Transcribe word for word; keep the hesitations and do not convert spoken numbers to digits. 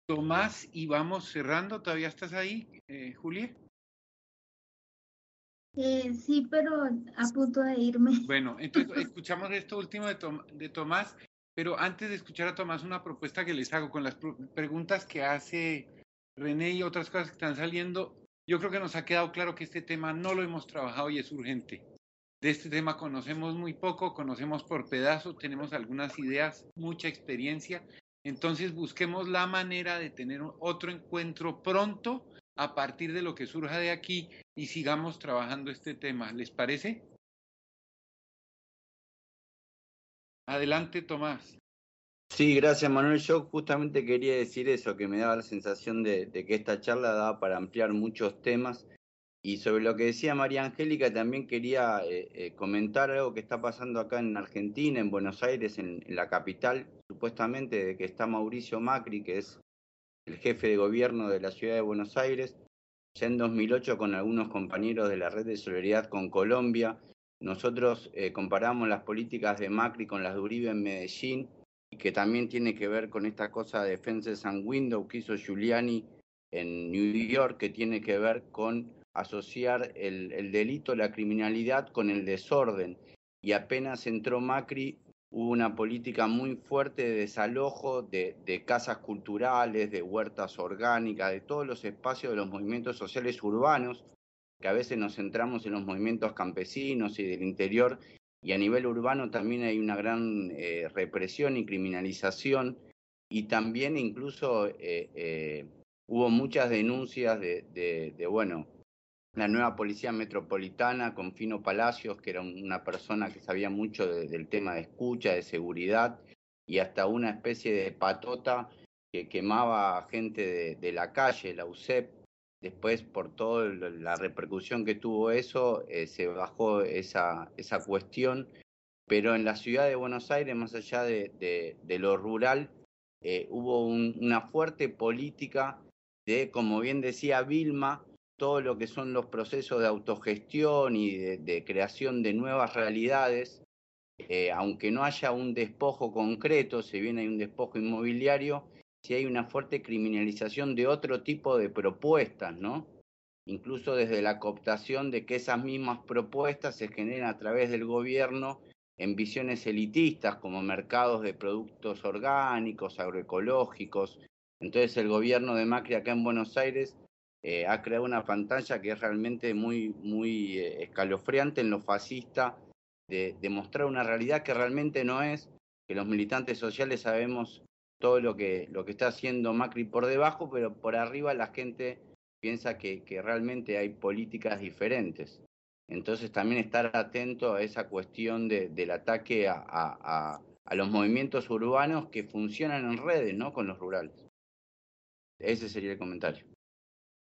Tomás, y vamos cerrando. ¿Todavía estás ahí, eh, Julia? Eh, sí, pero a punto de irme. Bueno, entonces escuchamos esto último de, Tom- de Tomás, pero antes de escuchar a Tomás, una propuesta que les hago con las pro- preguntas que hace René y otras cosas que están saliendo. Yo creo que nos ha quedado claro que este tema no lo hemos trabajado y es urgente. De este tema conocemos muy poco, conocemos por pedazos, tenemos algunas ideas, mucha experiencia. Entonces busquemos la manera de tener otro encuentro pronto a partir de lo que surja de aquí y sigamos trabajando este tema. ¿Les parece? Adelante, Tomás. Sí, gracias Manuel. Yo justamente quería decir eso, que me daba la sensación de, de que esta charla daba para ampliar muchos temas. Y sobre lo que decía María Angélica, también quería eh, eh, comentar algo que está pasando acá en Argentina, en Buenos Aires, en, en la capital, supuestamente de que está Mauricio Macri, que es el jefe de gobierno de la ciudad de Buenos Aires. Ya en dos mil ocho, con algunos compañeros de la Red de Solidaridad con Colombia, nosotros eh, comparamos las políticas de Macri con las de Uribe en Medellín, y que también tiene que ver con esta cosa de Fences and Windows que hizo Giuliani en New York, que tiene que ver con asociar el, el delito, la criminalidad con el desorden. Y apenas entró Macri, hubo una política muy fuerte de desalojo de, de casas culturales, de huertas orgánicas, de todos los espacios de los movimientos sociales urbanos, que a veces nos centramos en los movimientos campesinos y del interior, y a nivel urbano también hay una gran eh, represión y criminalización, y también incluso eh, eh, hubo muchas denuncias de, de, de, bueno, la nueva policía metropolitana con Fino Palacios, que era una persona que sabía mucho de, del tema de escucha, de seguridad, y hasta una especie de patota que quemaba a gente de, de la calle, la U C E P. Después, por toda la repercusión que tuvo eso, eh, se bajó esa, esa cuestión. Pero en la ciudad de Buenos Aires, más allá de, de, de lo rural, eh, hubo un, una fuerte política de, como bien decía Vilma, todo lo que son los procesos de autogestión y de, de creación de nuevas realidades, eh, aunque no haya un despojo concreto, si bien hay un despojo inmobiliario, sí hay una fuerte criminalización de otro tipo de propuestas, ¿no? Incluso desde la cooptación de que esas mismas propuestas se generen a través del gobierno en visiones elitistas, como mercados de productos orgánicos, agroecológicos. Entonces el gobierno de Macri acá en Buenos Aires eh, ha creado una pantalla que es realmente muy, muy eh, escalofriante en lo fascista, de, de mostrar una realidad que realmente no es, que los militantes sociales sabemos todo lo que, lo que está haciendo Macri por debajo, pero por arriba la gente piensa que, que realmente hay políticas diferentes. Entonces también estar atento a esa cuestión de, del ataque a, a, a, a los movimientos urbanos que funcionan en redes, ¿no? Con los rurales. Ese sería el comentario.